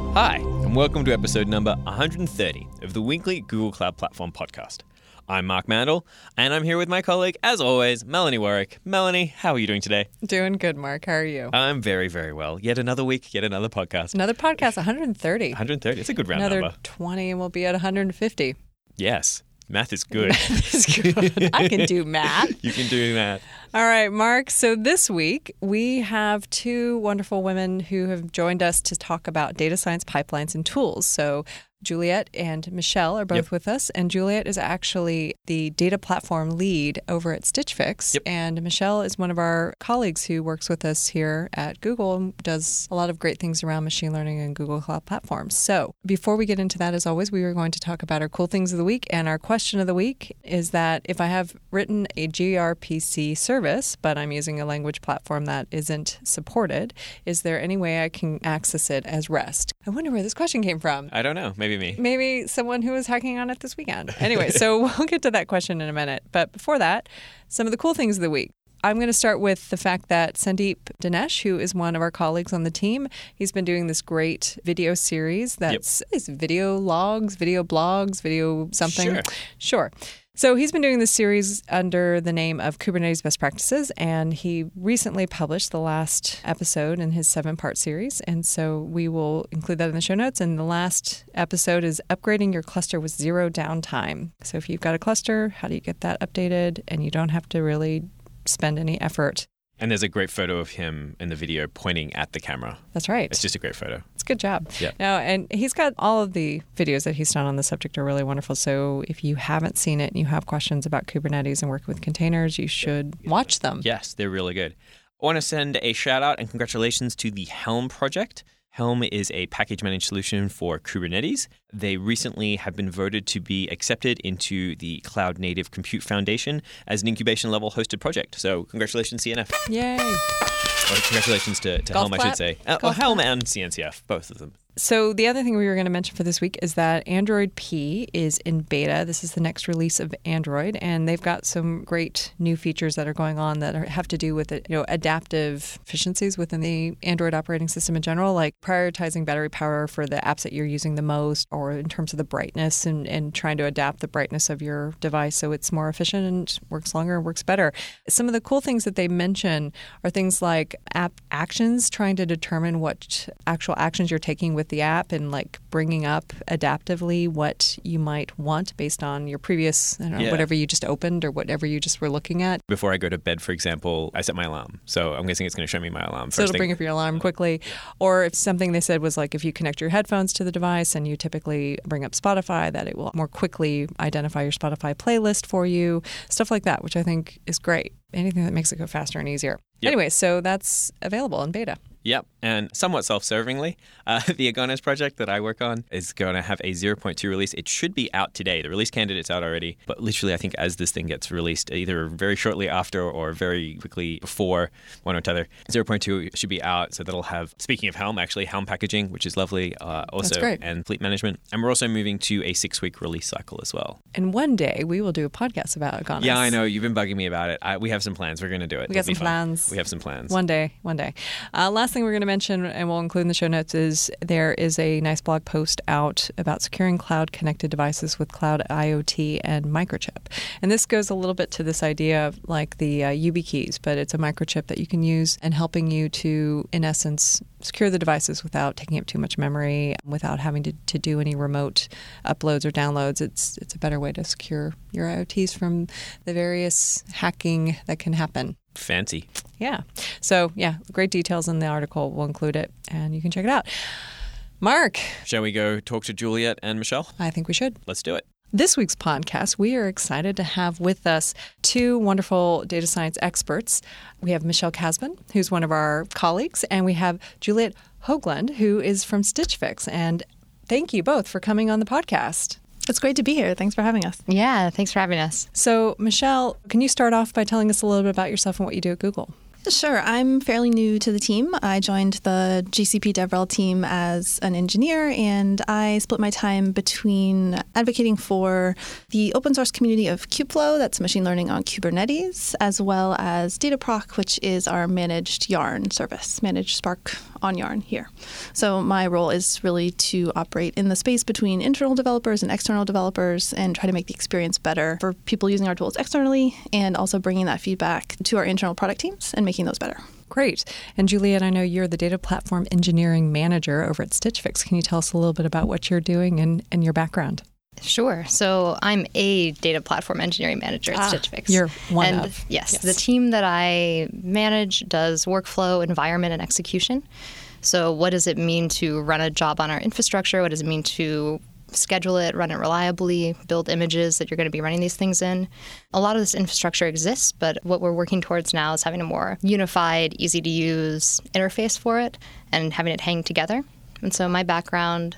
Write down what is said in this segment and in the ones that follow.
Hi, and welcome to episode number 130 of the weekly Google Cloud Platform podcast. I'm Mark Mandel, and I'm here with my colleague, as always, Melanie Warwick. Melanie, how are you doing today? Doing good, Mark. How are you? I'm very, very well. Yet another week, yet another podcast. Another podcast, 130. 130, it's a good round Another number. 20 and we'll be at 150. Yes, math is good. Math is good. I can do math. You can do math. All right, Mark. So this week, we have two wonderful women who have joined us to talk about data science pipelines and tools. So Juliet and Michelle are both with us, and Juliet is actually the data platform lead over at Stitch Fix, and Michelle is one of our colleagues who works with us here at Google and does a lot of great things around machine learning and Google Cloud Platforms. So before we get into that, as always, we are going to talk about our cool things of the week, and our question of the week is that if I have written a gRPC service, but I'm using a language platform that isn't supported, is there any way I can access it as REST? I wonder where this question came from. I don't know. Maybe me. Maybe someone who was hacking on it this weekend. Anyway, so we'll get to that question in a minute. But before that, some of the cool things of the week. I'm going to start with the fact that Sandeep Dinesh, who is one of our colleagues on the team, he's been doing this great video series that's video logs, video blogs, video something. Sure. So he's been doing this series under the name of Kubernetes Best Practices, and he recently published the last episode in his 7-part series, and so we will include that in the show notes. And the last episode is upgrading your cluster with zero downtime. So if you've got a cluster, how do you get that updated? And you don't have to really spend any effort. And there's a great photo of him in the video pointing at the camera. That's right. It's just a great photo. It's a good job. Yeah. Now, and he's got all of the videos that he's done on the subject are really wonderful. So if you haven't seen it and you have questions about Kubernetes and working with containers, you should watch them. Yes, they're really good. I want to send a shout out and congratulations to the Helm project. Helm is a package managed solution for Kubernetes. They recently have been voted to be accepted into the Cloud Native Compute Foundation as an incubation level hosted project. So congratulations, CNF. Yay. Or congratulations to Helm, clap. I should say. Helm and CNCF, both of them. So the other thing we were going to mention for this week is that Android P is in beta. This is the next release of Android, and they've got some great new features that are going on that have to do with adaptive efficiencies within the Android operating system in general, like prioritizing battery power for the apps that you're using the most, or in terms of the brightness and trying to adapt the brightness of your device so it's more efficient and works longer and works better. Some of the cool things that they mention are things like app actions, trying to determine what actual actions you're taking with the app and like bringing up adaptively what you might want based on your previous, whatever you just opened or whatever you just were looking at. Before I go to bed, for example, I set my alarm. So I'm guessing it's going to show me my alarm. So it'll bring up your alarm quickly. Or if something they said was like if you connect your headphones to the device and you typically bring up Spotify, that it will more quickly identify your Spotify playlist for you. Stuff like that, which I think is great. Anything that makes it go faster and easier. Anyway, so that's available in beta. Yep, and somewhat self-servingly, the Agones project that I work on is going to have a 0.2 release. It should be out today. The release candidate's out already, but literally I think as this thing gets released, either very shortly after or very quickly before one or t'other, 0.2 should be out. So that'll have, speaking of Helm, actually, Helm packaging, which is lovely, also, and fleet management. And we're also moving to a 6-week release cycle as well. And one day we will do a podcast about Agones. Yeah, I know. You've been bugging me about it. We have some plans. We're going to do it. We got some plans. We have some plans. One day. Last thing we're going to mention, and we'll include in the show notes, is there is a nice blog post out about securing cloud-connected devices with cloud IoT and microchip. And this goes a little bit to this idea of like the YubiKeys, but it's a microchip that you can use and helping you to, in essence, secure the devices without taking up too much memory, without having to do any remote uploads or downloads. It's a better way to secure your IoTs from the various hacking that can happen. Fancy. Yeah. So, great details in the article. We'll include it, and you can check it out. Mark. Shall we go talk to Juliet and Michelle? I think we should. Let's do it. This week's podcast, we are excited to have with us two wonderful data science experts. We have Michelle Kasban, who's one of our colleagues, and we have Juliet Hoagland, who is from Stitch Fix. And thank you both for coming on the podcast. It's great to be here. Thanks for having us. Yeah, thanks for having us. So, Michelle, can you start off by telling us a little bit about yourself and what you do at Google? Sure. I'm fairly new to the team. I joined the GCP DevRel team as an engineer, and I split my time between advocating for the open source community of Kubeflow, that's machine learning on Kubernetes, as well as Dataproc, which is our managed Yarn service, managed Spark on Yarn here. So my role is really to operate in the space between internal developers and external developers and try to make the experience better for people using our tools externally, and also bringing that feedback to our internal product teams and making those better. Great. And Juliet, I know you're the Data Platform Engineering Manager over at Stitch Fix. Can you tell us a little bit about what you're doing and your background? Sure. So I'm a Data Platform Engineering Manager at Stitch Fix. You're one and of. Yes, the team that I manage does workflow, environment, and execution. So what does it mean to run a job on our infrastructure? What does it mean to schedule it, run it reliably, build images that you're going to be running these things in? A lot of this infrastructure exists, but what we're working towards now is having a more unified, easy-to-use interface for it and having it hang together. And so my background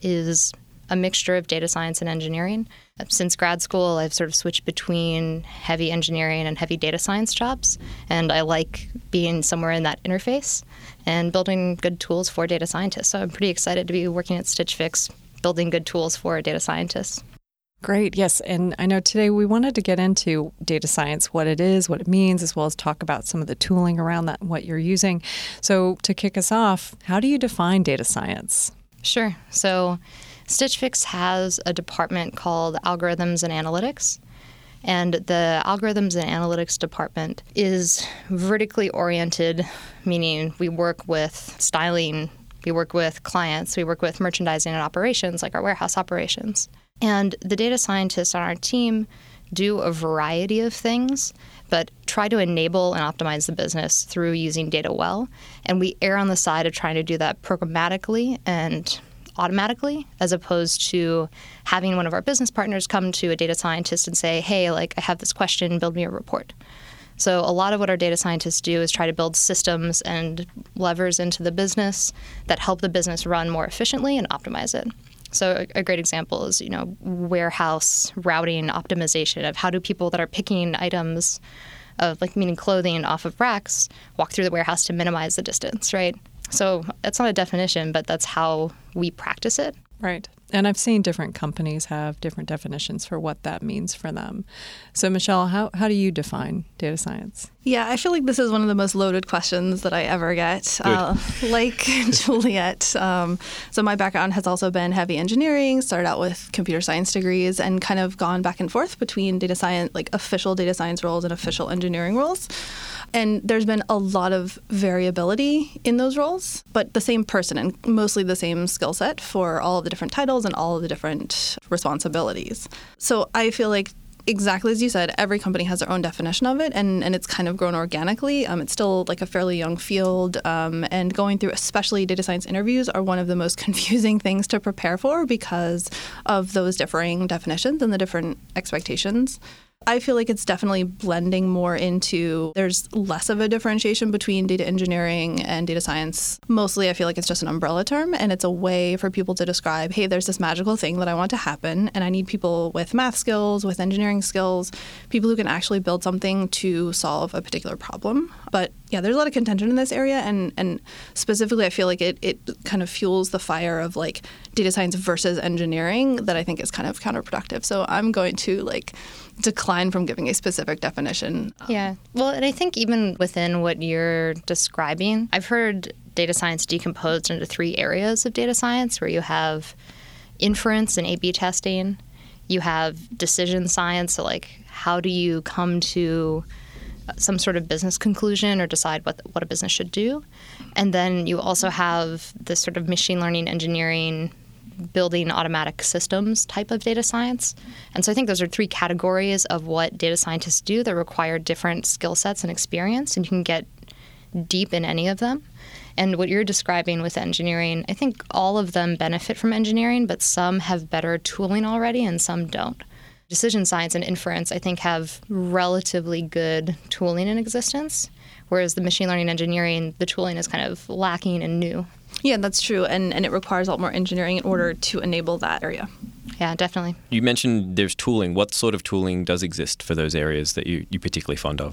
is a mixture of data science and engineering. Since grad school, I've sort of switched between heavy engineering and heavy data science jobs, and I like being somewhere in that interface and building good tools for data scientists. So I'm pretty excited to be working at Stitch Fix, building good tools for data scientists. Great. Yes. And I know today we wanted to get into data science, what it is, what it means, as well as talk about some of the tooling around that and what you're using. So to kick us off, how do you define data science? Sure. So Stitch Fix has a department called Algorithms and Analytics. And the Algorithms and Analytics department is vertically oriented, meaning we work with styling, we work with clients, we work with merchandising and operations, like our warehouse operations. And the data scientists on our team do a variety of things, but try to enable and optimize the business through using data well. And we err on the side of trying to do that programmatically and automatically, as opposed to having one of our business partners come to a data scientist and say, hey, I have this question, build me a report. So a lot of what our data scientists do is try to build systems and levers into the business that help the business run more efficiently and optimize it. So a great example is, warehouse routing optimization of how do people that are picking items, meaning clothing off of racks, walk through the warehouse to minimize the distance, right? So that's not a definition, but that's how we practice it. Right. And I've seen different companies have different definitions for what that means for them. So, Michelle, how do you define data science? Yeah, I feel like this is one of the most loaded questions that I ever get. Like Juliet. So my background has also been heavy engineering, started out with computer science degrees, and kind of gone back and forth between data science, like official data science roles and official engineering roles. And there's been a lot of variability in those roles, but the same person and mostly the same skill set for all of the different titles and all of the different responsibilities. So I feel like, exactly as you said, every company has their own definition of it, and it's kind of grown organically. It's still like a fairly young field, and going through especially data science interviews are one of the most confusing things to prepare for because of those differing definitions and the different expectations. I feel like it's definitely blending more into, there's less of a differentiation between data engineering and data science. Mostly I feel like it's just an umbrella term, and it's a way for people to describe, hey, there's this magical thing that I want to happen, and I need people with math skills, with engineering skills, people who can actually build something to solve a particular problem. But yeah, there's a lot of contention in this area, and specifically I feel like it kind of fuels the fire of like data science versus engineering that I think is kind of counterproductive. So I'm going to decline from giving a specific definition. Yeah. Well, and I think even within what you're describing, I've heard data science decomposed into 3 areas of data science, where you have inference and A/B testing, you have decision science, so how do you come to some sort of business conclusion or decide what a business should do, and then you also have this sort of machine learning engineering, building automatic systems type of data science. And so I think those are 3 categories of what data scientists do that require different skill sets and experience, and you can get deep in any of them. And what you're describing with engineering, I think all of them benefit from engineering, but some have better tooling already and some don't. Decision science and inference, I think, have relatively good tooling in existence, whereas the machine learning engineering, the tooling is kind of lacking and new. Yeah, that's true. And it requires a lot more engineering in order to enable that area. Yeah, definitely. You mentioned there's tooling. What sort of tooling does exist for those areas that you're particularly fond of?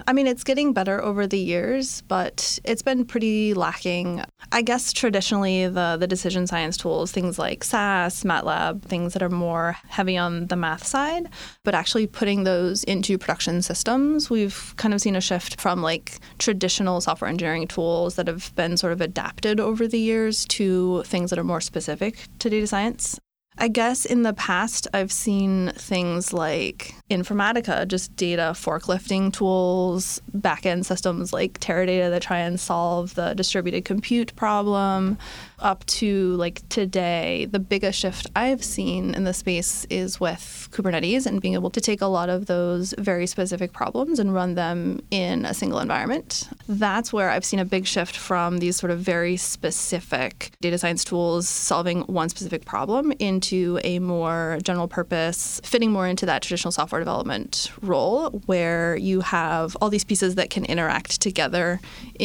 I mean, it's getting better over the years, but it's been pretty lacking. I guess traditionally the decision science tools, things like SAS, MATLAB, things that are more heavy on the math side, but actually putting those into production systems, we've kind of seen a shift from like traditional software engineering tools that have been sort of adapted over the years to things that are more specific to data science. I guess in the past, I've seen things like Informatica, just data forklifting tools, back-end systems like Teradata that try and solve the distributed compute problem, up to like today. The biggest shift I've seen in the space is with Kubernetes and being able to take a lot of those very specific problems and run them in a single environment. That's where I've seen a big shift from these sort of very specific data science tools solving one specific problem into a more general purpose, fitting more into that traditional software development role where you have all these pieces that can interact together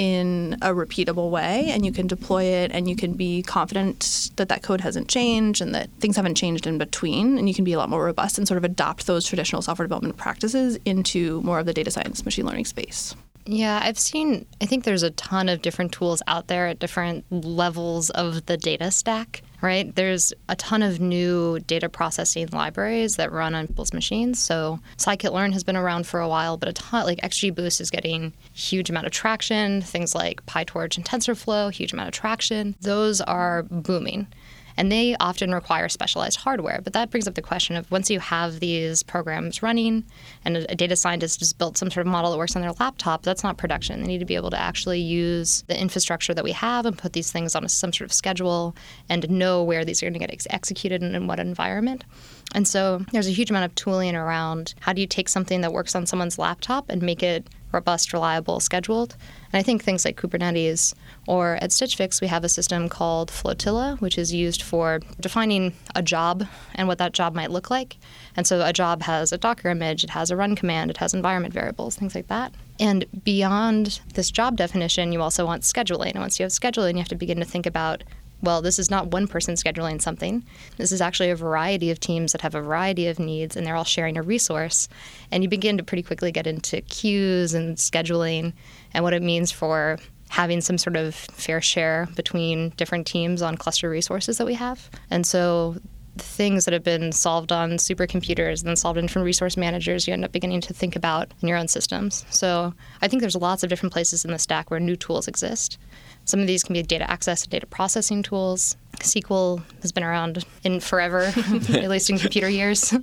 in a repeatable way, and you can deploy it and you can be confident that that code hasn't changed and that things haven't changed in between, and you can be a lot more robust and sort of adopt those traditional software development practices into more of the data science machine learning space. Yeah, I think there's a ton of different tools out there at different levels of the data stack, right? There's a ton of new data processing libraries that run on people's machines. So scikit-learn has been around for a while, but a ton, like XGBoost is getting huge amount of traction. Things like PyTorch and TensorFlow, huge amount of traction. Those are booming. And they often require specialized hardware. But that brings up the question of once you have these programs running and a data scientist has built some sort of model that works on their laptop, that's not production. They need to be able to actually use the infrastructure that we have and put these things on some sort of schedule and know where these are going to get executed and in what environment. And so there's a huge amount of tooling around how do you take something that works on someone's laptop and make it robust, reliable, scheduled. And I think things like Kubernetes, or at Stitch Fix, we have a system called Flotilla, which is used for defining a job and what that job might look like. And so a job has a Docker image, it has a run command, it has environment variables, things like that. And beyond this job definition, you also want scheduling. And once you have scheduling, you have to begin to think about, well, this is not one person scheduling something. This is actually a variety of teams that have a variety of needs, and they're all sharing a resource. And you begin to pretty quickly get into queues and scheduling and what it means for having some sort of fair share between different teams on cluster resources that we have. And so the things that have been solved on supercomputers and then solved in different resource managers, you end up beginning to think about in your own systems. So I think there's lots of different places in the stack where new tools exist. Some of these can be data access and data processing tools. SQL has been around in forever, at least in computer years.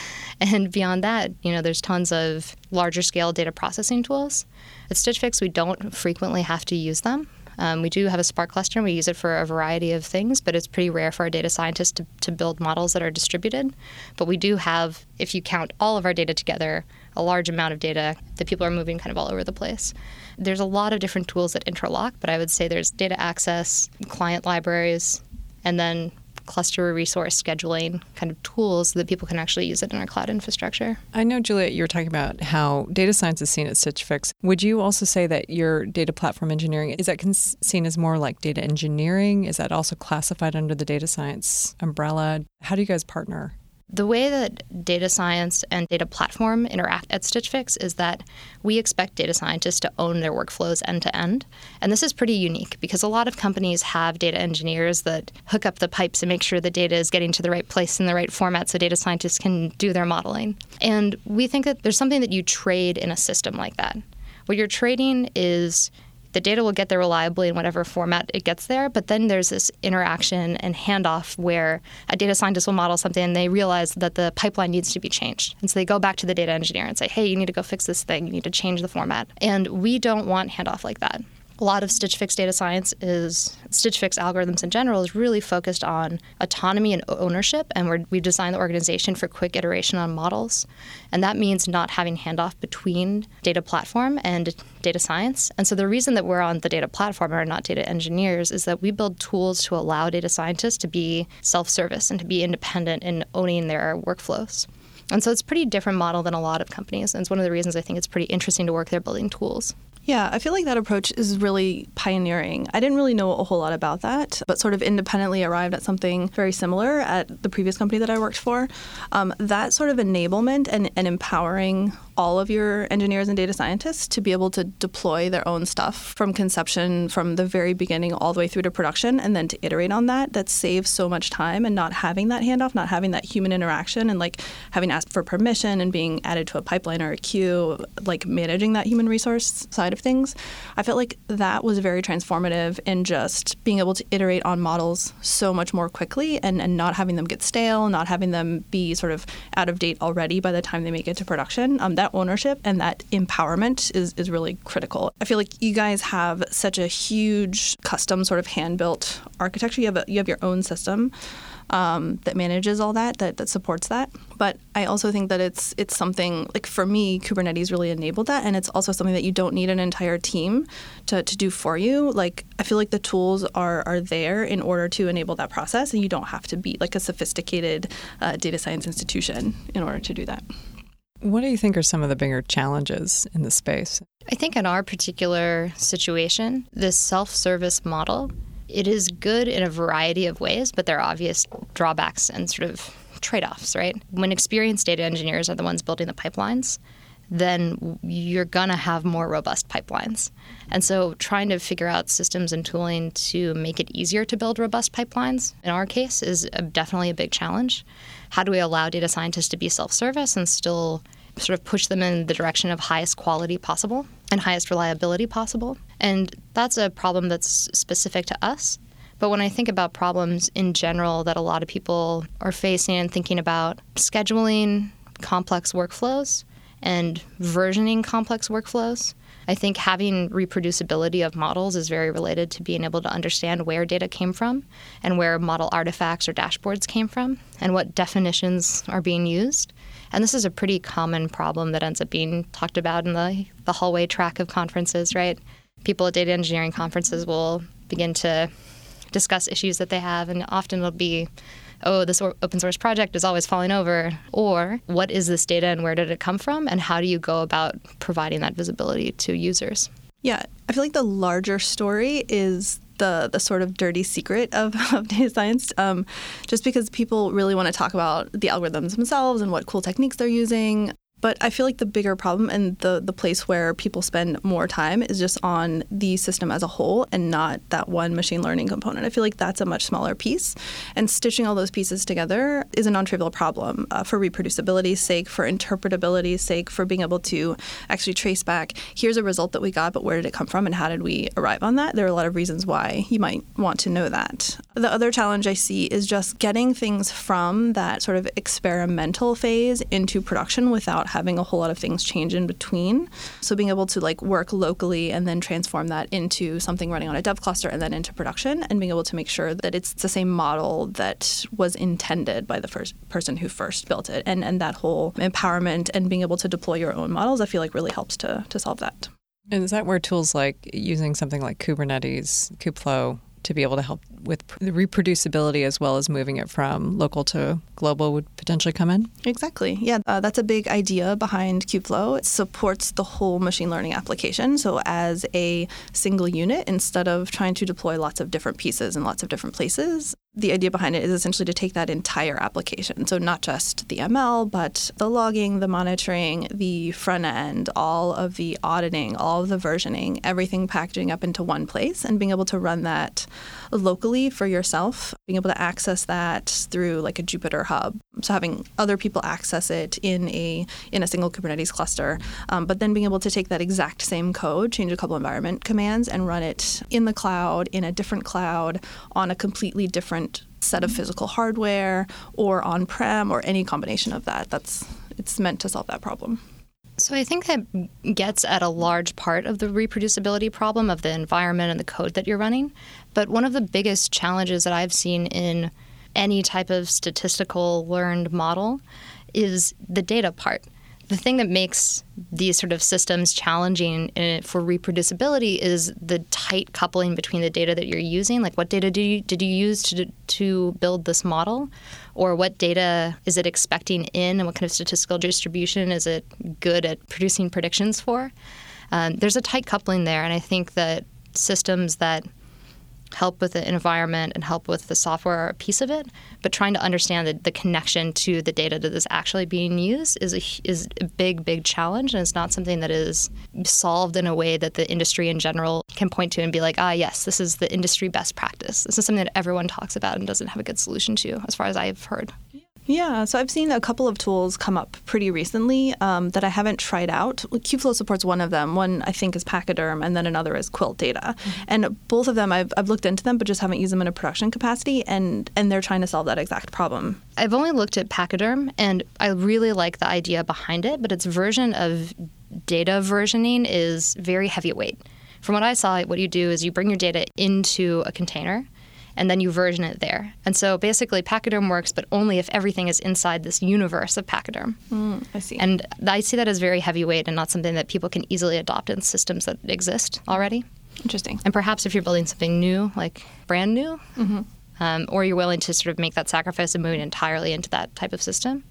And beyond that, there's tons of larger scale data processing tools. At Stitch Fix, we don't frequently have to use them. We do have a Spark cluster, and we use it for a variety of things, but it's pretty rare for our data scientists to build models that are distributed. But we do have, if you count all of our data together, a large amount of data that people are moving kind of all over the place. There's a lot of different tools that interlock, but I would say there's data access, client libraries, and then cluster resource scheduling kind of tools so that people can actually use it in our cloud infrastructure. I know, Juliet, you were talking about how data science is seen at Stitch Fix. Would you also say that your data platform engineering, is that seen as more like data engineering? Is that also classified under the data science umbrella? How do you guys partner? The way that data science and data platform interact at Stitch Fix is that we expect data scientists to own their workflows end to end. And this is pretty unique because a lot of companies have data engineers that hook up the pipes and make sure the data is getting to the right place in the right format so data scientists can do their modeling. And we think that there's something that you trade in a system like that. What you're trading is the data will get there reliably in whatever format it gets there, but then there's this interaction and handoff where a data scientist will model something and they realize that the pipeline needs to be changed. And so they go back to the data engineer and say, hey, you need to go fix this thing. You need to change the format. And we don't want handoff like that. A lot of Stitch Fix data science Stitch Fix algorithms in general is really focused on autonomy and ownership, and we've designed the organization for quick iteration on models. And that means not having handoff between data platform and data science. And so the reason that we're on the data platform and are not data engineers is that we build tools to allow data scientists to be self-service and to be independent in owning their workflows. And so it's a pretty different model than a lot of companies. And it's one of the reasons I think it's pretty interesting to work there building tools. Yeah, I feel like that approach is really pioneering. I didn't really know a whole lot about that, but sort of independently arrived at something very similar at the previous company that I worked for. That sort of enablement and empowering all of your engineers and data scientists to be able to deploy their own stuff from conception, from the very beginning all the way through to production, and then to iterate on that saves so much time, and not having that handoff, not having that human interaction, and like having asked for permission and being added to a pipeline or a queue, like managing that human resource side of things. I felt like that was very transformative in just being able to iterate on models so much more quickly, and not having them get stale, not having them be sort of out of date already by the time they make it to production. That ownership and that empowerment is really critical. I feel like you guys have such a huge custom sort of hand-built architecture. You have your own system that manages all that supports that. But I also think that it's something, like for me, Kubernetes really enabled that, and it's also something that you don't need an entire team to do for you. Like, I feel like the tools are there in order to enable that process, and you don't have to be like a sophisticated data science institution in order to do that. What do you think are some of the bigger challenges in this space? I think in our particular situation, this self-service model, it is good in a variety of ways, but there are obvious drawbacks and sort of trade-offs, right? When experienced data engineers are the ones building the pipelines, then you're going to have more robust pipelines. And so trying to figure out systems and tooling to make it easier to build robust pipelines, in our case, is definitely a big challenge. How do we allow data scientists to be self-service and still sort of push them in the direction of highest quality possible and highest reliability possible? And that's a problem that's specific to us. But when I think about problems in general that a lot of people are facing and thinking about, scheduling complex workflows and versioning complex workflows, I think having reproducibility of models is very related to being able to understand where data came from and where model artifacts or dashboards came from and what definitions are being used. And this is a pretty common problem that ends up being talked about in the hallway track of conferences, right? People at data engineering conferences will begin to discuss issues that they have, and often it'll be, oh, this open source project is always falling over, or what is this data and where did it come from, and how do you go about providing that visibility to users? Yeah, I feel like the larger story is the sort of dirty secret of data science, just because people really want to talk about the algorithms themselves and what cool techniques they're using. But I feel like the bigger problem and the place where people spend more time is just on the system as a whole and not that one machine learning component. I feel like that's a much smaller piece. And stitching all those pieces together is a non-trivial problem for reproducibility's sake, for interpretability's sake, for being able to actually trace back, here's a result that we got, but where did it come from and how did we arrive on that? There are a lot of reasons why you might want to know that. The other challenge I see is just getting things from that sort of experimental phase into production without having a whole lot of things change in between. So being able to like work locally and then transform that into something running on a dev cluster and then into production, and being able to make sure that it's the same model that was intended by the first person who first built it. And that whole empowerment and being able to deploy your own models, I feel like really helps to solve that. And is that where tools like using something like Kubernetes, Kubeflow, to be able to help with the reproducibility as well as moving it from local to global would potentially come in? Exactly. Yeah, that's a big idea behind Kubeflow. It supports the whole machine learning application. So as a single unit, instead of trying to deploy lots of different pieces in lots of different places, the idea behind it is essentially to take that entire application. So not just the ML, but the logging, the monitoring, the front end, all of the auditing, all of the versioning, everything packaging up into one place and being able to run that locally for yourself, being able to access that through like a Jupyter hub. So having other people access it in a single Kubernetes cluster, but then being able to take that exact same code, change a couple environment commands, and run it in the cloud, in a different cloud, on a completely different set of physical hardware, or on-prem, or any combination of that. It's meant to solve that problem. So I think that gets at a large part of the reproducibility problem of the environment and the code that you're running. But one of the biggest challenges that I've seen in any type of statistical learned model is the data part. The thing that makes these sort of systems challenging for reproducibility is the tight coupling between the data that you're using. Like, what data did you use to build this model? Or what data is it expecting in, and what kind of statistical distribution is it good at producing predictions for? There's a tight coupling there, and I think that systems that help with the environment and help with the software piece of it, but trying to understand the connection to the data that is actually being used is a big challenge, and it's not something that is solved in a way that the industry in general can point to and be like, yes, this is the industry best practice. This is something that everyone talks about and doesn't have a good solution to, as far as I've heard. Yeah, so I've seen a couple of tools come up pretty recently that I haven't tried out. Kubeflow supports one of them. One, I think, is Pachyderm, and then another is Quilt Data. Mm-hmm. And both of them, I've looked into them, but just haven't used them in a production capacity, and they're trying to solve that exact problem. I've only looked at Pachyderm, and I really like the idea behind it, but its version of data versioning is very heavyweight. From what I saw, what you do is you bring your data into a container, and then you version it there. And so basically Pachyderm works, but only if everything is inside this universe of Pachyderm. I see. And I see that as very heavyweight and not something that people can easily adopt in systems that exist already. Interesting. And perhaps if you're building something new, like brand new, or you're willing to sort of make that sacrifice and move entirely into that type of system,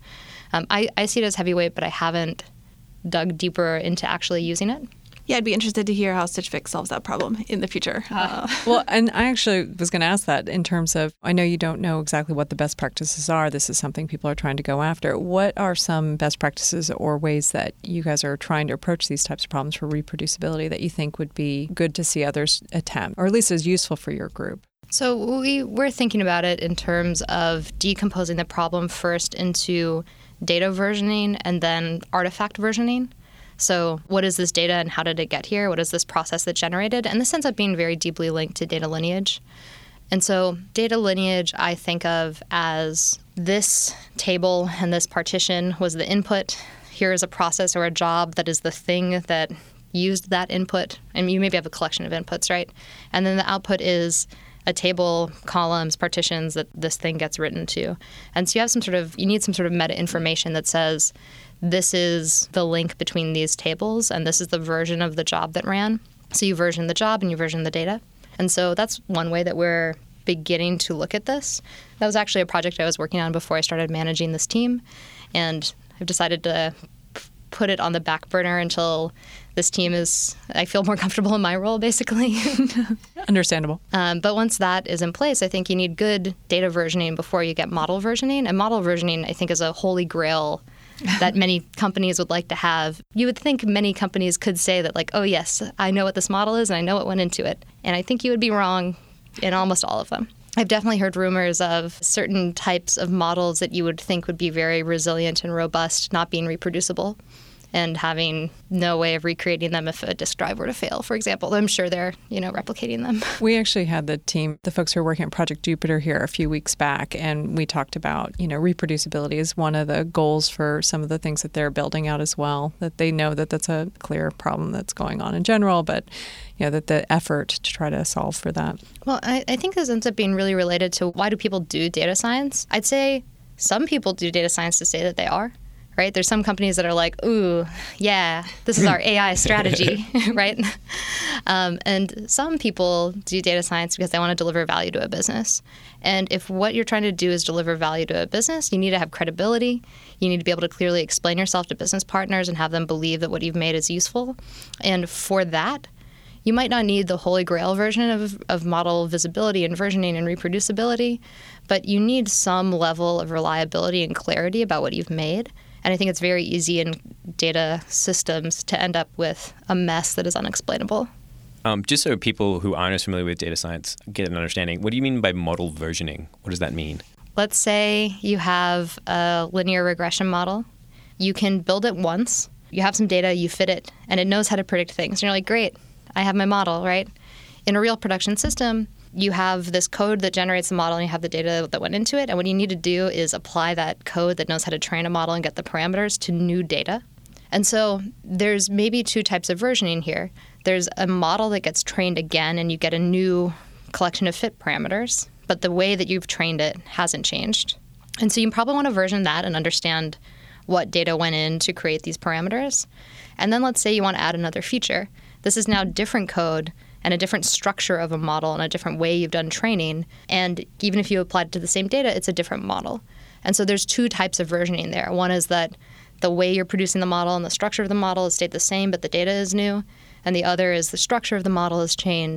I see it as heavyweight, but I haven't dug deeper into actually using it. Yeah, I'd be interested to hear how Stitch Fix solves that problem in the future. Well, and I actually was going to ask that in terms of, I know you don't know exactly what the best practices are. This is something people are trying to go after. What are some best practices or ways that you guys are trying to approach these types of problems for reproducibility that you think would be good to see others attempt, or at least as useful for your group? So we're thinking about it in terms of decomposing the problem first into data versioning and then artifact versioning. So what is this data and how did it get here? What is this process that generated? And this ends up being very deeply linked to data lineage. And so data lineage I think of as this table and this partition was the input. Here is a process or a job that is the thing that used that input. And you maybe have a collection of inputs, right? And then the output is a table, columns, partitions that this thing gets written to. And so you need some sort of meta information that says, this is the link between these tables, and this is the version of the job that ran. So you version the job and you version the data. And so that's one way that we're beginning to look at this. That was actually a project I was working on before I started managing this team, and I've decided to put it on the back burner until this team I feel more comfortable in my role, basically. Understandable. But once that is in place, I think you need good data versioning before you get model versioning. And model versioning, I think, is a holy grail that many companies would like to have. You would think many companies could say that, like, oh, yes, I know what this model is and I know what went into it. And I think you would be wrong in almost all of them. I've definitely heard rumors of certain types of models that you would think would be very resilient and robust not being reproducible and having no way of recreating them if a disk drive were to fail, for example. I'm sure they're, replicating them. We actually had the folks who are working at Project Jupiter here a few weeks back, and we talked about, reproducibility is one of the goals for some of the things that they're building out as well, that they know that that's a clear problem that's going on in general, but that the effort to try to solve for that. Well, I think this ends up being really related to why do people do data science? I'd say some people do data science to say that they are. Right? There's some companies that are like, ooh, yeah, this is our AI strategy, right? And some people do data science because they want to deliver value to a business. And if what you're trying to do is deliver value to a business, you need to have credibility. You need to be able to clearly explain yourself to business partners and have them believe that what you've made is useful. And for that, you might not need the holy grail version of model visibility and versioning and reproducibility, but you need some level of reliability and clarity about what you've made. And I think it's very easy in data systems to end up with a mess that is unexplainable. Just so people who aren't as familiar with data science get an understanding, what do you mean by model versioning? What does that mean? Let's say you have a linear regression model. You can build it once. You have some data, you fit it, and it knows how to predict things. And you're like, great, I have my model, right? In a real production system, you have this code that generates the model and you have the data that went into it. And what you need to do is apply that code that knows how to train a model and get the parameters to new data. And so there's maybe two types of versioning here. There's a model that gets trained again and you get a new collection of fit parameters, but the way that you've trained it hasn't changed. And so you probably want to version that and understand what data went in to create these parameters. And then let's say you want to add another feature. This is now different code and a different structure of a model and a different way you've done training. And even if you applied it to the same data, it's a different model. And so there's two types of versioning there. One is that the way you're producing the model and the structure of the model has stayed the same, but the data is new. And the other is the structure of the model has changed,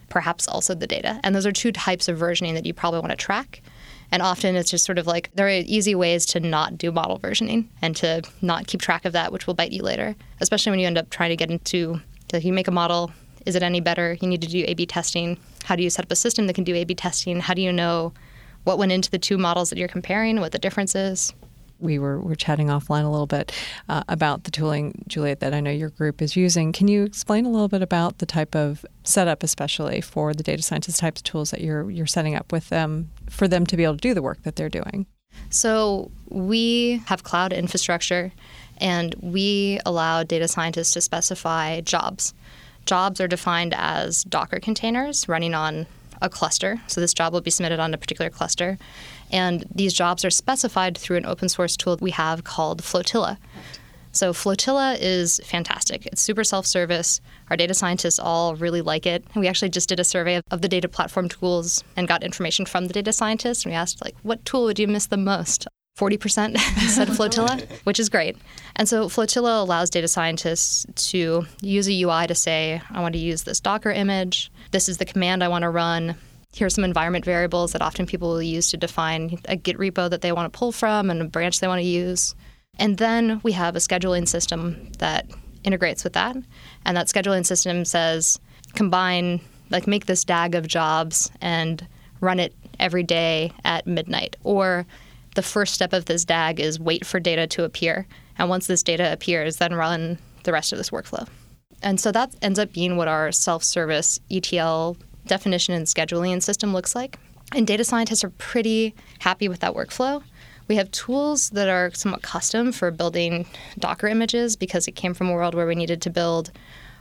perhaps also the data. And those are two types of versioning that you probably want to track. And often it's just sort of like there are easy ways to not do model versioning and to not keep track of that, which will bite you later, especially when you end up trying to get into, like, you make a model, is it any better? You need to do A/B testing. How do you set up a system that can do A/B testing? How do you know what went into the two models that you're comparing, what the difference is? We were chatting offline a little bit about the tooling, Juliet, that I know your group is using. Can you explain a little bit about the type of setup, especially for the data scientist types of tools that you're setting up with them for them to be able to do the work that they're doing? So we have cloud infrastructure, and we allow data scientists to specify jobs. Jobs are defined as Docker containers running on a cluster. So this job will be submitted on a particular cluster. And these jobs are specified through an open source tool we have called Flotilla. So Flotilla is fantastic. It's super self-service. Our data scientists all really like it. We actually just did a survey of the data platform tools and got information from the data scientists. And we asked, like, what tool would you miss the most? 40% said Flotilla, which is great. And so Flotilla allows data scientists to use a UI to say, I want to use this Docker image. This is the command I want to run. Here's some environment variables that often people will use to define a Git repo that they want to pull from and a branch they want to use. And then we have a scheduling system that integrates with that. And that scheduling system says, combine, like, make this DAG of jobs and run it every day at midnight. Or the first step of this DAG is wait for data to appear. And once this data appears, then run the rest of this workflow. And so that ends up being what our self-service ETL definition and scheduling system looks like. And data scientists are pretty happy with that workflow. We have tools that are somewhat custom for building Docker images because it came from a world where we needed to build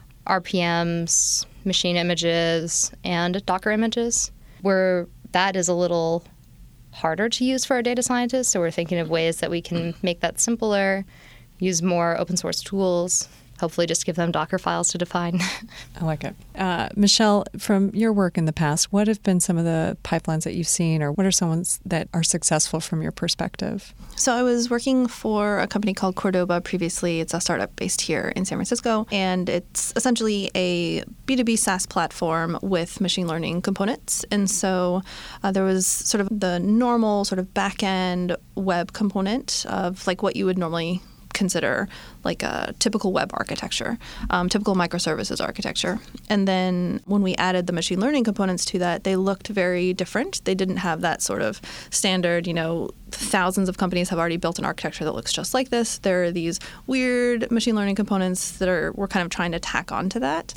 RPMs, machine images, and Docker images, where that is a little harder to use for our data scientists. So we're thinking of ways that we can make that simpler, use more open source tools, hopefully just give them Docker files to define. I like it. Michelle, from your work in the past, what have been some of the pipelines that you've seen, or what are some ones that are successful from your perspective? So I was working for a company called Cordoba previously. It's a startup based here in San Francisco, and it's essentially a B2B SaaS platform with machine learning components. And so there was sort of the normal sort of back-end web component of like what you would normally consider like a typical web architecture, typical microservices architecture. And then when we added the machine learning components to that, they looked very different. They didn't have that sort of standard, thousands of companies have already built an architecture that looks just like this. There are these weird machine learning components that we're kind of trying to tack onto that.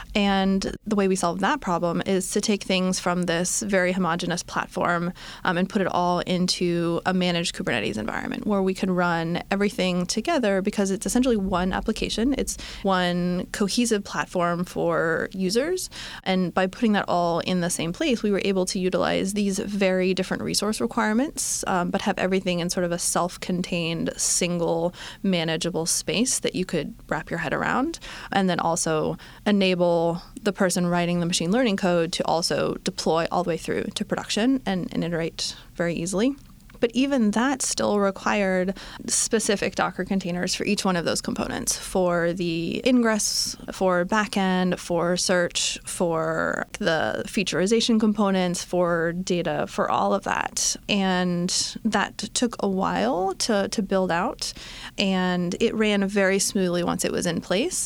And the way we solve that problem is to take things from this very homogeneous platform and put it all into a managed Kubernetes environment where we can run everything together because it's essentially one application. It's one cohesive platform for users. And by putting that all in the same place, we were able to utilize these very different resource requirements, but have everything in sort of a self-contained, single, manageable space that you could wrap your head around, and then also enable the person writing the machine learning code to also deploy all the way through to production and iterate very easily. But even that still required specific Docker containers for each one of those components, for the ingress, for backend, for search, for the featureization components, for data, for all of that. And that took a while to build out, and it ran very smoothly once it was in place.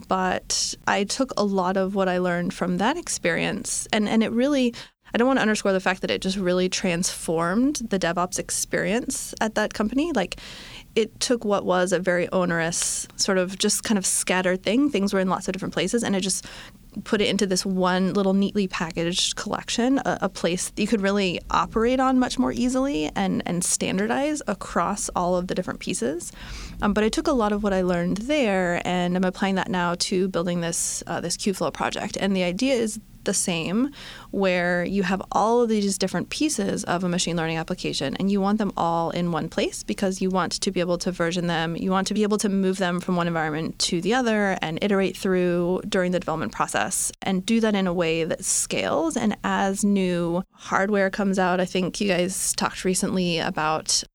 But I took a lot of what I learned from that experience, and it really, I don't want to underscore the fact that it just really transformed the DevOps experience at that company. Like, it took what was a very onerous sort of just kind of scattered thing. Things were in lots of different places, and it just put it into this one little neatly packaged collection, a place that you could really operate on much more easily and standardize across all of the different pieces. But I took a lot of what I learned there, and I'm applying that now to building this Kubeflow project. And the idea is the same, where you have all of these different pieces of a machine learning application and you want them all in one place because you want to be able to version them. You want to be able to move them from one environment to the other and iterate through during the development process and do that in a way that scales. And as new hardware comes out, I think you guys talked recently about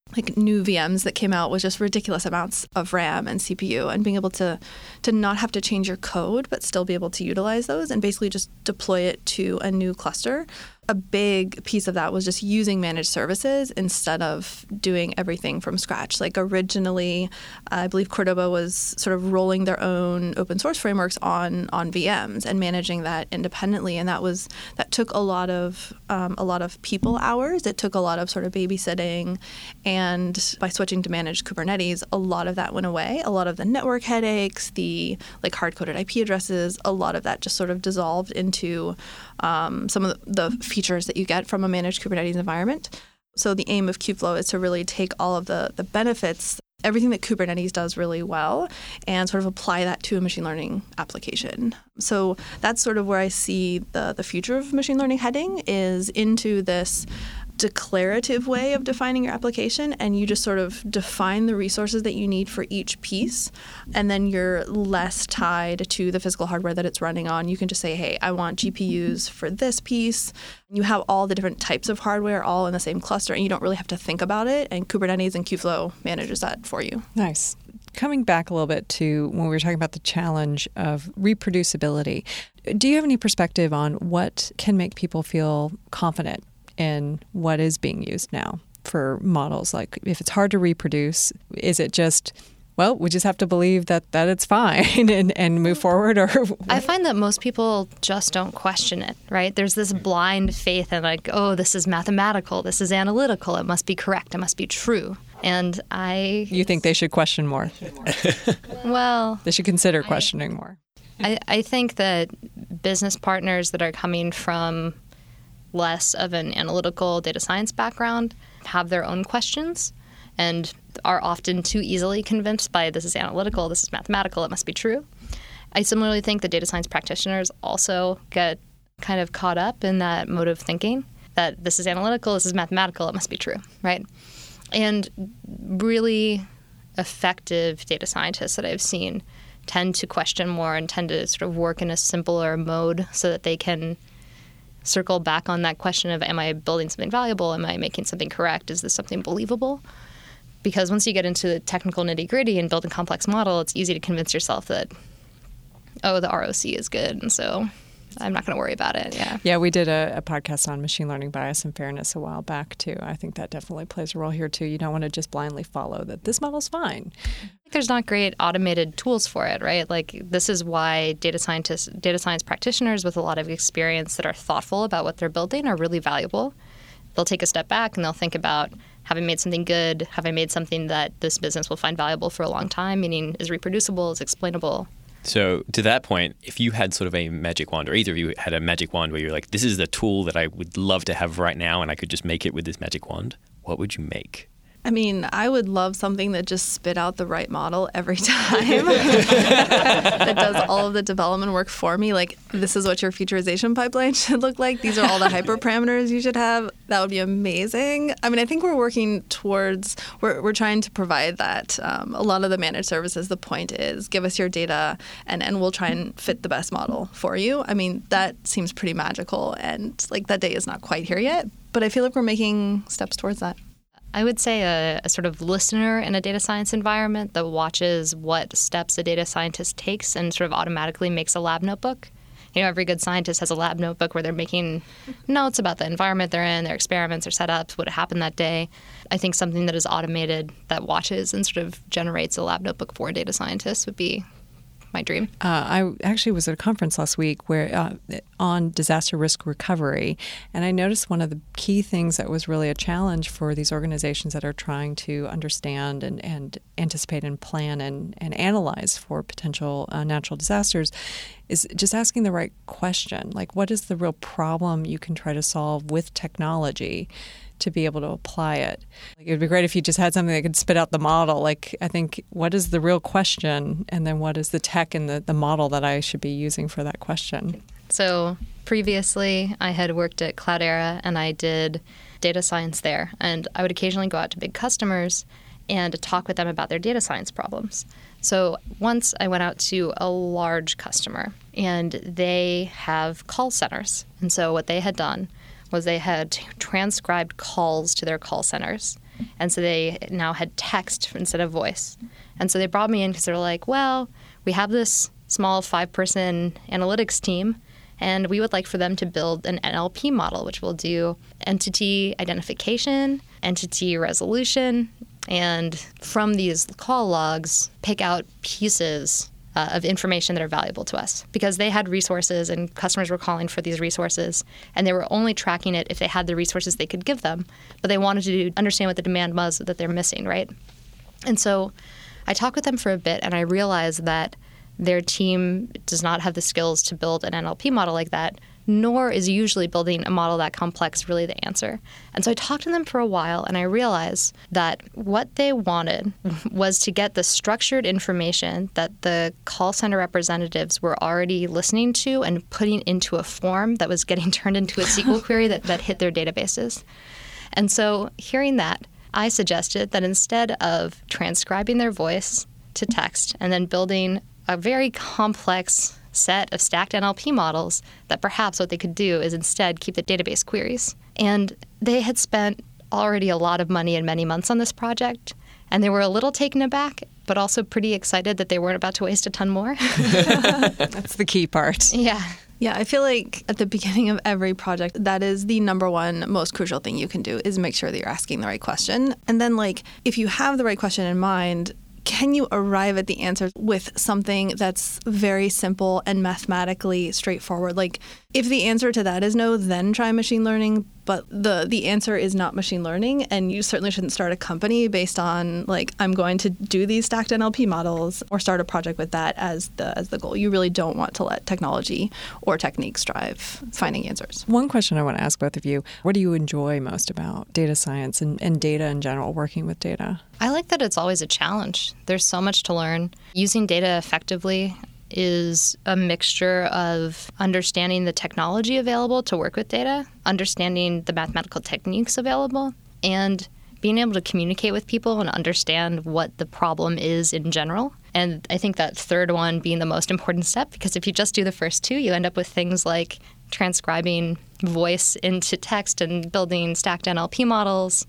like new VMs that came out with just ridiculous amounts of RAM and CPU, and being able to not have to change your code, but still be able to utilize those and basically just deploy it to a new cluster. A big piece of that was just using managed services instead of doing everything from scratch. Like originally, I believe Cordova was sort of rolling their own open source frameworks on VMs and managing that independently, and that took a lot of people hours. It took a lot of sort of babysitting, and by switching to managed Kubernetes, a lot of that went away. A lot of the network headaches, the like hard-coded IP addresses, a lot of that just sort of dissolved into some of the features that you get from a managed Kubernetes environment. So the aim of Kubeflow is to really take all of the benefits, everything that Kubernetes does really well, and sort of apply that to a machine learning application. So that's sort of where I see the future of machine learning heading, is into this declarative way of defining your application, and you just sort of define the resources that you need for each piece, and then you're less tied to the physical hardware that it's running on. You can just say, hey, I want GPUs for this piece. You have all the different types of hardware all in the same cluster, and you don't really have to think about it, and Kubernetes and Kubeflow manages that for you. Nice. Coming back a little bit to when we were talking about the challenge of reproducibility, do you have any perspective on what can make people feel confident in what is being used now for models? Like, if it's hard to reproduce, is it just, well, we just have to believe that it's fine and move forward? Or I find that most people just don't question it, right? There's this blind faith in like, oh, this is mathematical, this is analytical, it must be correct, it must be true. And You think they should question more? Well, they should consider questioning more. I think that business partners that are coming from less of an analytical data science background have their own questions and are often too easily convinced by this is analytical, this is mathematical, it must be true. I similarly think that data science practitioners also get kind of caught up in that mode of thinking that this is analytical, this is mathematical, it must be true, right? And really effective data scientists that I've seen tend to question more and tend to sort of work in a simpler mode so that they can circle back on that question of, am I building something valuable? Am I making something correct? Is this something believable? Because once you get into the technical nitty-gritty and build a complex model, it's easy to convince yourself that, oh, the ROC is good, and so I'm not going to worry about it. Yeah, we did a podcast on machine learning bias and fairness a while back, too. I think that definitely plays a role here, too. You don't want to just blindly follow that this model's fine. There's not great automated tools for it, right? Like, this is why data science practitioners with a lot of experience that are thoughtful about what they're building are really valuable. They'll take a step back and they'll think about, have I made something good? Have I made something that this business will find valuable for a long time? Meaning, is reproducible, is explainable? So to that point, if you had sort of a magic wand, or either of you had a magic wand where you're like, this is the tool that I would love to have right now and I could just make it with this magic wand, what would you make? I mean, I would love something that just spit out the right model every time that does all of the development work for me. Like, this is what your featurization pipeline should look like. These are all the hyperparameters you should have. That would be amazing. I mean, I think we're working towards, we're trying to provide that. A lot of the managed services, the point is give us your data and we'll try and fit the best model for you. I mean, that seems pretty magical, and like that day is not quite here yet, but I feel like we're making steps towards that. I would say a sort of listener in a data science environment that watches what steps a data scientist takes and sort of automatically makes a lab notebook. You know, every good scientist has a lab notebook where they're making notes about the environment they're in, their experiments or setups, what happened that day. I think something that is automated that watches and sort of generates a lab notebook for data scientists would be my dream. I actually was at a conference last week where on disaster risk recovery, and I noticed one of the key things that was really a challenge for these organizations that are trying to understand and anticipate and plan and analyze for potential natural disasters is just asking the right question. Like, what is the real problem you can try to solve with technology to be able to apply it? Like, it would be great if you just had something that could spit out the model. Like, I think, what is the real question? And then what is the tech and the model that I should be using for that question? So previously, I had worked at Cloudera and I did data science there. And I would occasionally go out to big customers and talk with them about their data science problems. So once I went out to a large customer and they have call centers. And so what they had done was they had transcribed calls to their call centers And so they now had text instead of voice. And so they brought me in because they were like, well, we have this small 5-person analytics team, and we would like for them to build an NLP model, which will do entity identification, entity resolution, and from these call logs, pick out pieces of information that are valuable to us, because they had resources and customers were calling for these resources, and they were only tracking it if they had the resources they could give them, but they wanted to understand what the demand was that they're missing, right? And so I talked with them for a bit, and I realized that their team does not have the skills to build an NLP model like that, nor is usually building a model that complex really the answer. And so I talked to them for a while, and I realized that what they wanted was to get the structured information that the call center representatives were already listening to and putting into a form that was getting turned into a SQL query that hit their databases. And so hearing that, I suggested that instead of transcribing their voice to text and then building a very complex set of stacked NLP models, that perhaps what they could do is instead keep the database queries. And they had spent already a lot of money and many months on this project, and they were a little taken aback, but also pretty excited that they weren't about to waste a ton more. That's the key part. Yeah. Yeah, I feel like at the beginning of every project, that is the number one most crucial thing you can do, is make sure that you're asking the right question. And then, like, if you have the right question in mind, can you arrive at the answer with something that's very simple and mathematically straightforward? Like, if the answer to that is no, then try machine learning. But the answer is not machine learning, and you certainly shouldn't start a company based on, like, I'm going to do these stacked NLP models, or start a project with that as the goal. You really don't want to let technology or techniques drive finding answers. One question I want to ask both of you: what do you enjoy most about data science and data in general, working with data? I like that it's always a challenge. There's so much to learn. Using data effectively is a mixture of understanding the technology available to work with data, understanding the mathematical techniques available, and being able to communicate with people and understand what the problem is in general. And I think that third one being the most important step, because if you just do the first two, you end up with things like transcribing voice into text and building stacked NLP models.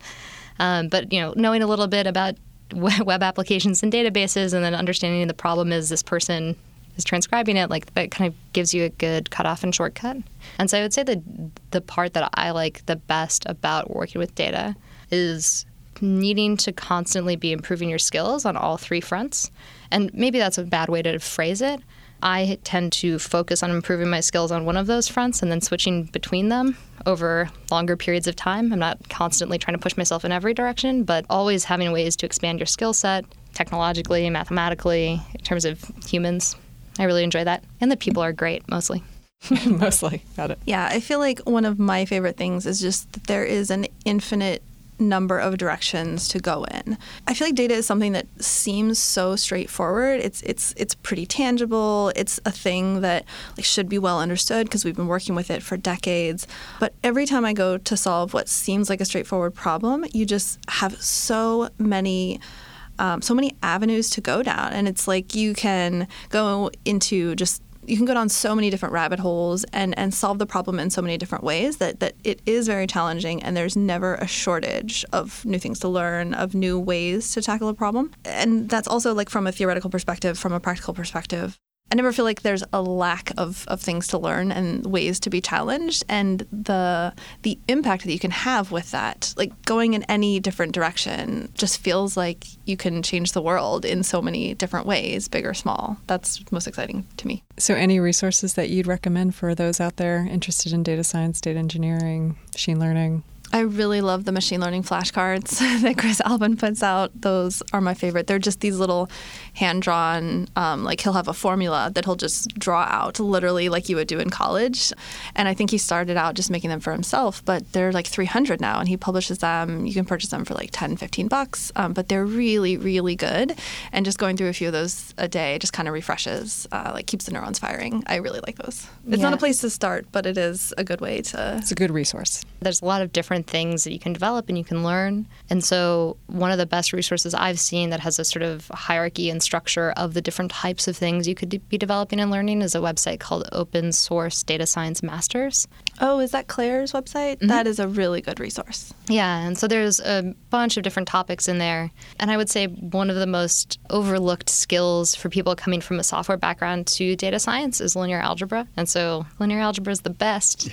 But, knowing a little bit about web applications and databases, and then understanding the problem is this person is transcribing it, like, that kind of gives you a good cutoff and shortcut. And so I would say that the part that I like the best about working with data is needing to constantly be improving your skills on all three fronts. And maybe that's a bad way to phrase it. I tend to focus on improving my skills on one of those fronts and then switching between them over longer periods of time. I'm not constantly trying to push myself in every direction, but always having ways to expand your skill set technologically, mathematically, in terms of humans. I really enjoy that. And the people are great, mostly. Mostly. Got it. Yeah, I feel like one of my favorite things is just that there is an infinite number of directions to go in. I feel like data is something that seems so straightforward. It's pretty tangible. It's a thing that, like, should be well understood because we've been working with it for decades. But every time I go to solve what seems like a straightforward problem, you just have so many avenues to go down. And it's like you can go down so many different rabbit holes and solve the problem in so many different ways that it is very challenging, and there's never a shortage of new things to learn, of new ways to tackle a problem. And that's also, like, from a theoretical perspective, from a practical perspective. I never feel like there's a lack of things to learn and ways to be challenged, and the impact that you can have with that, like going in any different direction, just feels like you can change the world in so many different ways, big or small. That's most exciting to me. So any resources that you'd recommend for those out there interested in data science, data engineering, machine learning? I really love the machine learning flashcards that Chris Albin puts out. Those are my favorite. They're just these little hand-drawn, like he'll have a formula that he'll just draw out literally like you would do in college. And I think he started out just making them for himself, but they're like 300 now, and he publishes them. You can purchase them for like $10-15, but they're really, really good. And just going through a few of those a day just kind of refreshes, keeps the neurons firing. I really like those. It's not a place to start, but it is a good way to... It's a good resource. There's a lot of different different things that you can develop and you can learn. And so one of the best resources I've seen that has a sort of hierarchy and structure of the different types of things you could be developing and learning is a website called Open Source Data Science Masters. Oh, is that Claire's website? Mm-hmm. That is a really good resource. Yeah, and so there's a bunch of different topics in there. And I would say one of the most overlooked skills for people coming from a software background to data science is linear algebra. And so linear algebra is the best.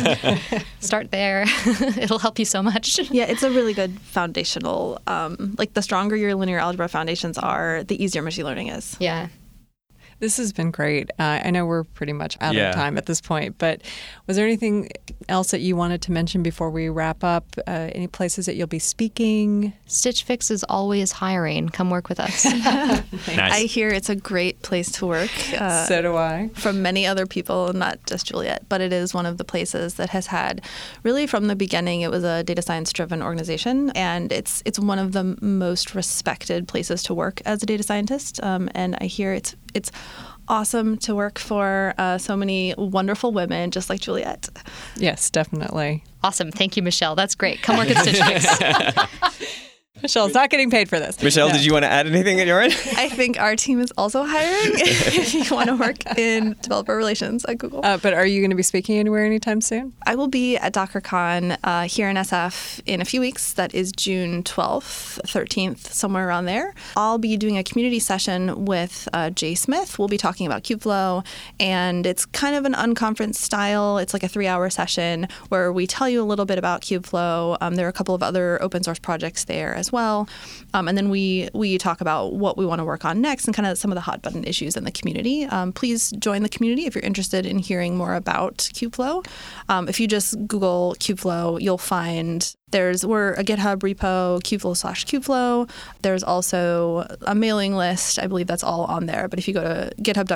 Start there. It'll help you so much. Yeah, it's a really good foundational, like the stronger your linear algebra foundations are, the easier machine learning is. Yeah. This has been great. I know we're pretty much out of time at this point, but was there anything else that you wanted to mention before we wrap up? Any places that you'll be speaking? Stitch Fix is always hiring. Come work with us. Nice. I hear it's a great place to work. So do I. From many other people, not just Juliet, but it is one of the places that has had, really from the beginning, it was a data science-driven organization, and it's one of the most respected places to work as a data scientist. And I hear it's awesome to work for so many wonderful women just like Juliet. Yes, definitely. Awesome. Thank you, Michelle. That's great. Come work at Stitch Fix. Michelle's not getting paid for this. Michelle, did you want to add anything at your end? I think our team is also hiring if you want to work in developer relations at Google. But are you going to be speaking anywhere anytime soon? I will be at DockerCon here in SF in a few weeks. That is June 12th, 13th, somewhere around there. I'll be doing a community session with Jay Smith. We'll be talking about Kubeflow, and it's kind of an unconference style. It's like a 3-hour session where we tell you a little bit about Kubeflow. There are a couple of other open source projects there as well. And then we talk about what we want to work on next and kind of some of the hot button issues in the community. Please join the community if you're interested in hearing more about Kubeflow. If you just Google Kubeflow, you'll find we're a GitHub repo, Kubeflow/Kubeflow. There's also a mailing list. I believe that's all on there. But if you go to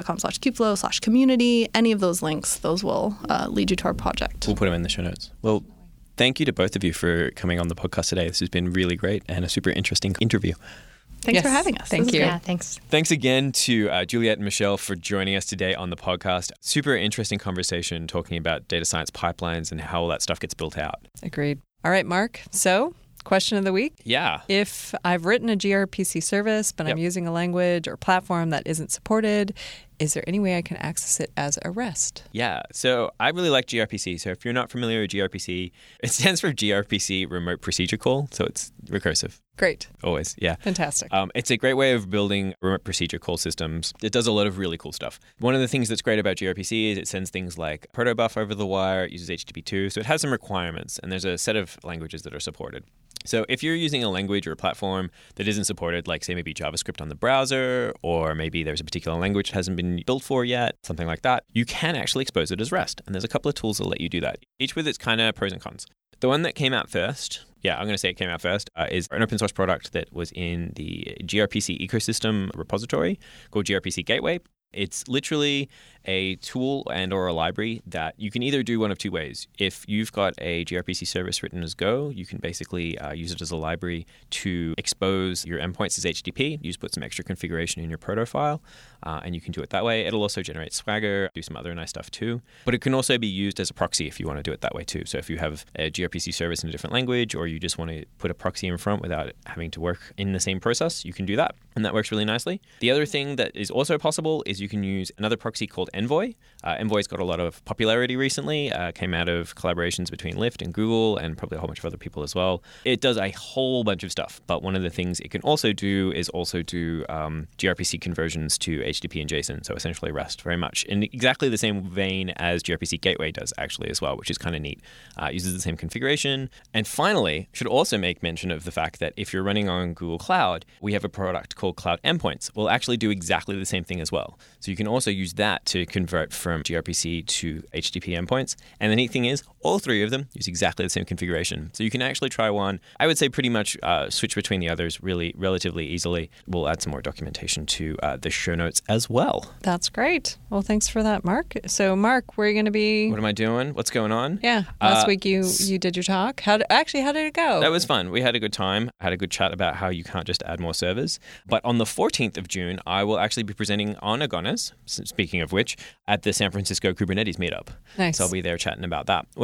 github.com/Kubeflow/community, any of those links, those will lead you to our project. We'll put them in the show notes. Well, thank you to both of you for coming on the podcast today. This has been really great and a super interesting interview. Thanks for having us. Thank you. Yeah, thanks. Thanks again to Juliet and Michelle for joining us today on the podcast. Super interesting conversation talking about data science pipelines and how all that stuff gets built out. Agreed. All right, Mark. So, question of the week. Yeah. If I've written a gRPC service, but I'm using a language or platform that isn't supported, is there any way I can access it as a REST? Yeah. So I really like gRPC. So if you're not familiar with gRPC, it stands for gRPC Remote Procedure Call. So it's recursive. Great. Always. Yeah. Fantastic. It's a great way of building remote procedure call systems. It does a lot of really cool stuff. One of the things that's great about gRPC is it sends things like protobuf over the wire. It uses HTTP2. So it has some requirements, and there's a set of languages that are supported. So if you're using a language or a platform that isn't supported, like say maybe JavaScript on the browser, or maybe there's a particular language that hasn't been built for yet, something like that, you can actually expose it as REST. And there's a couple of tools that let you do that, each with its kind of pros and cons. The one that came out first, I'm going to say it came out first, is an open source product that was in the gRPC ecosystem repository called gRPC Gateway. It's literally a tool and or a library that you can either do one of two ways. If you've got a gRPC service written as Go, you can basically use it as a library to expose your endpoints as HTTP. You just put some extra configuration in your proto file, and you can do it that way. It'll also generate Swagger, do some other nice stuff too. But it can also be used as a proxy if you want to do it that way too. So if you have a gRPC service in a different language, or you just want to put a proxy in front without having to work in the same process, you can do that. And that works really nicely. The other thing that is also possible is you can use another proxy called Envoy. Envoy's got a lot of popularity recently. Came out of collaborations between Lyft and Google and probably a whole bunch of other people as well. It does a whole bunch of stuff, but one of the things it can also do is do gRPC conversions to HTTP and JSON, so essentially REST very much in exactly the same vein as gRPC Gateway does actually as well, which is kind of neat. Uses the same configuration. And finally, should also make mention of the fact that if you're running on Google Cloud, we have a product called Cloud Endpoints. We'll actually do exactly the same thing as well. So you can also use that to convert from gRPC to HTTP endpoints. And the neat thing is, all three of them use exactly the same configuration. So you can actually try one. I would say pretty much switch between the others really relatively easily. We'll add some more documentation to the show notes as well. That's great. Well, thanks for that, Mark. So, Mark, where are you going to be? What am I doing? What's going on? Yeah. Last week you did your talk. How did it go? That was fun. We had a good time. I had a good chat about how you can't just add more servers. But on the 14th of June, I will actually be presenting on Agones, speaking of which, at the San Francisco Kubernetes meetup. Nice. So I'll be there chatting about that. What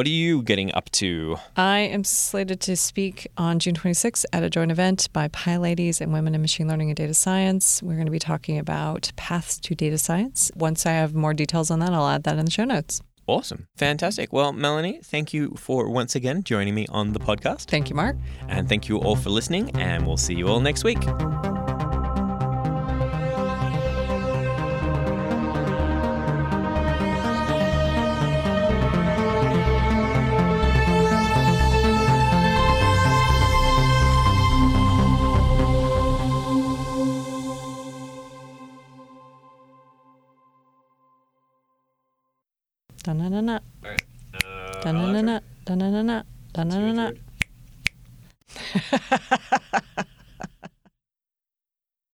what are you getting up to? I am slated to speak on June 26th at a joint event by PyLadies and Women in Machine Learning and Data Science. We're going to be talking about paths to data science. Once I have more details on that, I'll add that in the show notes. Awesome. Fantastic. Well, Melanie, thank you for once again joining me on the podcast. Thank you, Mark. And thank you all for listening, and we'll see you all next week. Da-na-na-na. All right. Da-na-na-na. Da-na-na-na. Da-na-na-na.